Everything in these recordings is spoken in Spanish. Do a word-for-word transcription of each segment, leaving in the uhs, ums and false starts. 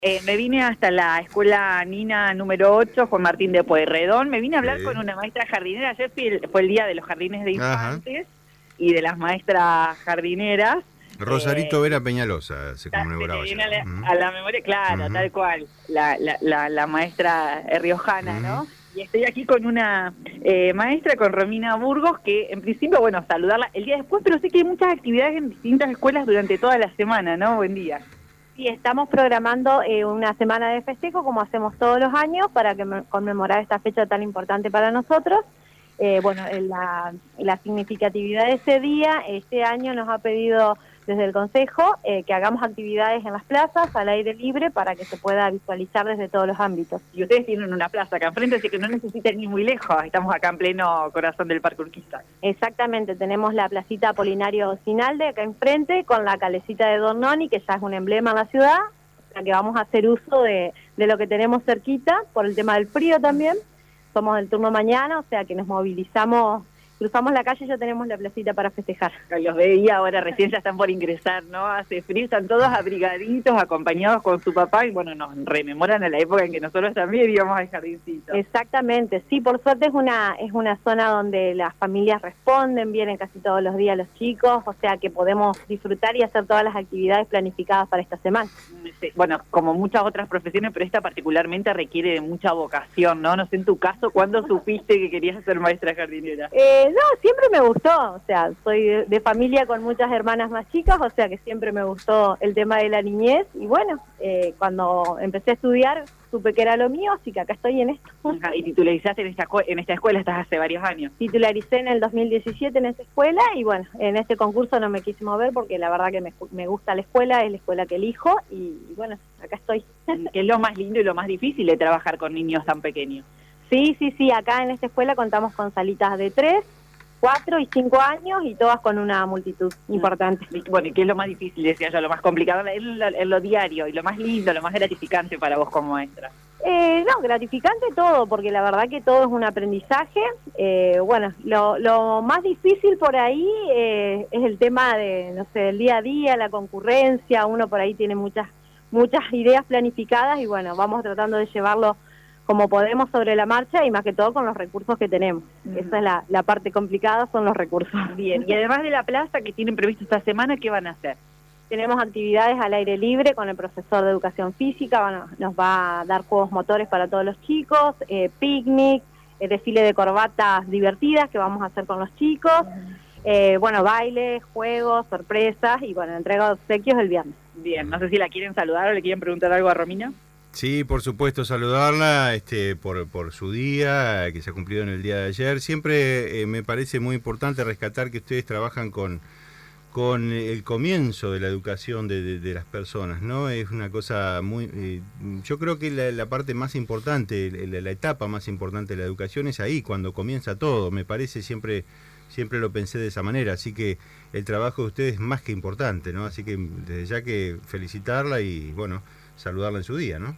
Eh, me vine hasta la escuela Nina número ocho, Juan Martín de Pueyrredón. Me vine a hablar Sí. con una maestra jardinera. Ayer fue el, fue el día de los jardines de Ajá. infantes y de las maestras jardineras. Rosarito Eh, Vera Peñalosa se se conmemoraba me viene ayer. a la, Uh-huh. a la memoria, claro, Uh-huh. tal cual, la, la, la, la maestra eh, riojana, Uh-huh. ¿no? Y estoy aquí con una eh, maestra, con Romina Burgos, que en principio, bueno, saludarla el día después, pero sé que hay muchas actividades en distintas escuelas durante toda la semana, ¿no? Buen día. Sí, estamos programando eh, una semana de festejo, como hacemos todos los años, para que conmemorar esta fecha tan importante para nosotros. Eh, bueno, la, la significatividad de ese día, este año nos ha pedido desde el Consejo eh, que hagamos actividades en las plazas, al aire libre, para que se pueda visualizar desde todos los ámbitos. Y ustedes tienen una plaza acá enfrente, así que no necesitan ir muy lejos, estamos acá en pleno corazón del Parque Urquiza. Exactamente, tenemos la placita Apolinario Sinalde acá enfrente, con la calecita de Dornoni, que ya es un emblema en la ciudad, o sea que vamos a hacer uso de, de lo que tenemos cerquita, por el tema del frío también. Somos del turno mañana, o sea que nos movilizamos, cruzamos la calle y ya tenemos la placita para festejar. Los veía ahora, recién ya están por ingresar, ¿no? Hace frío, están todos abrigaditos, acompañados con su papá, y bueno, nos rememoran a la época en que nosotros también íbamos al jardincito. Exactamente, sí, por suerte es una, es una zona donde las familias responden, vienen casi todos los días los chicos, o sea que podemos disfrutar y hacer todas las actividades planificadas para esta semana. Sí, bueno, como muchas otras profesiones, pero esta particularmente requiere de mucha vocación, ¿no? No sé, en tu caso, ¿cuándo supiste que querías ser maestra jardinera? Eh, no, siempre me gustó, o sea, soy de, de familia con muchas hermanas más chicas, o sea que siempre me gustó el tema de la niñez, y bueno, eh, cuando empecé a estudiar supe que era lo mío, así que acá estoy en esto. Ajá, y titularizaste en esta, en esta escuela, estás hace varios años. Titularicé en el dos mil diecisiete en esta escuela, y bueno, en este concurso no me quise mover porque la verdad que me, me gusta la escuela, es la escuela que elijo, y, y bueno, acá estoy. ¿Qué es lo más lindo y lo más difícil de trabajar con niños tan pequeños? Sí, sí, sí, acá en esta escuela contamos con salitas de tres, cuatro y cinco años, y todas con una multitud importante. Bueno, ¿y qué es lo más difícil, decía yo, lo más complicado en lo, en lo diario, y lo más lindo, lo más gratificante para vos como maestra? Eh, no, gratificante todo, porque la verdad que todo es un aprendizaje. Eh, bueno, lo, lo más difícil por ahí eh, es el tema de, no sé, el día a día, la concurrencia. Uno por ahí tiene muchas, muchas ideas planificadas, y bueno, vamos tratando de llevarlo como podemos sobre la marcha, y más que todo con los recursos que tenemos. Uh-huh. Esa es la, la parte complicada, son los recursos. Bien, y además de la plaza que tienen previsto esta semana, ¿qué van a hacer? Tenemos actividades al aire libre con el profesor de educación física, bueno, nos va a dar juegos motores para todos los chicos, eh, picnic, eh, desfile de corbatas divertidas que vamos a hacer con los chicos, uh-huh. eh, bueno, bailes, juegos, sorpresas, y bueno, entrega de obsequios el viernes. Bien, no sé si la quieren saludar o le quieren preguntar algo a Romina. Sí, por supuesto, saludarla este, por, por su día, que se ha cumplido en el día de ayer. Siempre eh, me parece muy importante rescatar que ustedes trabajan con, con el comienzo de la educación de, de, de las personas, ¿no? Es una cosa muy... Eh, yo creo que la, la parte más importante, la, la etapa más importante de la educación es ahí, cuando comienza todo. Me parece, siempre, siempre lo pensé de esa manera, así que el trabajo de ustedes es más que importante, ¿no? Así que desde ya que felicitarla y, bueno, saludarla en su día, ¿no?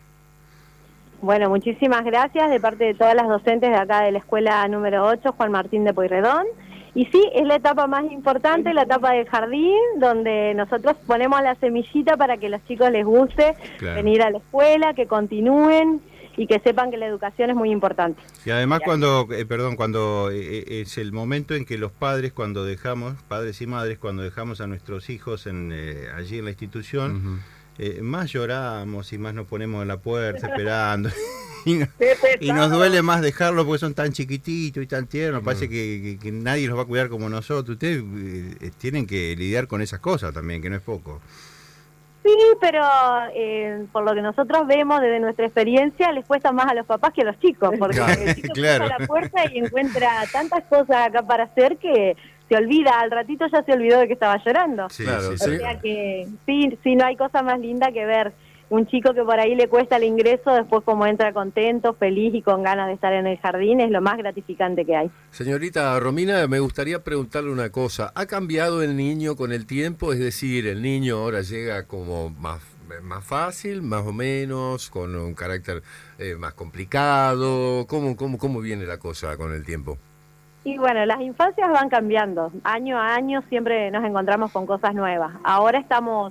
Bueno, muchísimas gracias de parte de todas las docentes de acá de la escuela número ocho, Juan Martín de Pueyrredón. Y sí, es la etapa más importante, la etapa del jardín, donde nosotros ponemos la semillita para que a los chicos les guste claro. venir a la escuela, que continúen y que sepan que la educación es muy importante. Y además cuando, eh, perdón, cuando eh, es el momento en que los padres, cuando dejamos, padres y madres, cuando dejamos a nuestros hijos en, eh, allí en la institución, uh-huh. Eh, más lloramos y más nos ponemos en la puerta esperando y, no, y nos duele más dejarlos porque son tan chiquititos y tan tiernos, mm. parece que, que, que nadie los va a cuidar como nosotros. Ustedes eh, tienen que lidiar con esas cosas también, que no es poco. Sí, pero eh, por lo que nosotros vemos desde nuestra experiencia, les cuesta más a los papás que a los chicos, porque el chico claro. cruza la puerta y encuentra tantas cosas acá para hacer que se olvida, al ratito ya se olvidó de que estaba llorando. Sí, claro, o sí, sea que sí, sí, no hay cosa más linda que ver un chico que por ahí le cuesta el ingreso, después como entra contento, feliz y con ganas de estar en el jardín, es lo más gratificante que hay. Señorita Romina, me gustaría preguntarle una cosa. ¿Ha cambiado el niño con el tiempo? Es decir, ¿el niño ahora llega como más, más fácil, más o menos, con un carácter eh, más complicado? ¿Cómo, cómo, ¿Cómo viene la cosa con el tiempo? Y bueno, las infancias van cambiando. Año a año siempre nos encontramos con cosas nuevas. Ahora estamos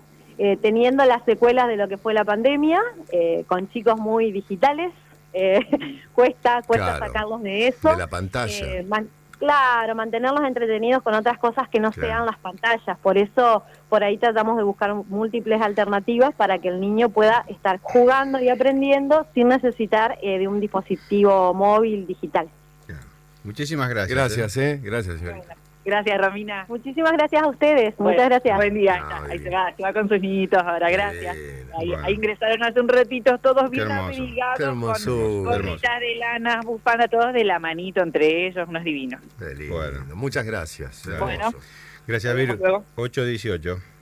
eh, teniendo las secuelas de lo que fue la pandemia, eh, con chicos muy digitales, eh, cuesta cuesta Claro, sacarlos de eso. de la pantalla. Eh, man- claro, mantenerlos entretenidos con otras cosas que no Claro. sean las pantallas. Por eso, por ahí tratamos de buscar múltiples alternativas para que el niño pueda estar jugando y aprendiendo sin necesitar eh, de un dispositivo móvil digital. Muchísimas gracias. Gracias, ¿eh? Gracias, señorita. Gracias, Romina. Muchísimas gracias a ustedes, Bueno, muchas gracias. Buen día. No, Ahí está, ahí bien. se va, se va con sus niñitos ahora, gracias. Bien, Ahí, bueno. ahí ingresaron hace un ratito todos bien hermoso. abrigados, Qué con hermosura. gorritas de lana, bufanda, todos de la manito entre ellos, unos divinos. Qué lindo. Bueno. Muchas gracias. Bueno. hermoso. Gracias, Hasta Vir. luego. ocho dieciocho.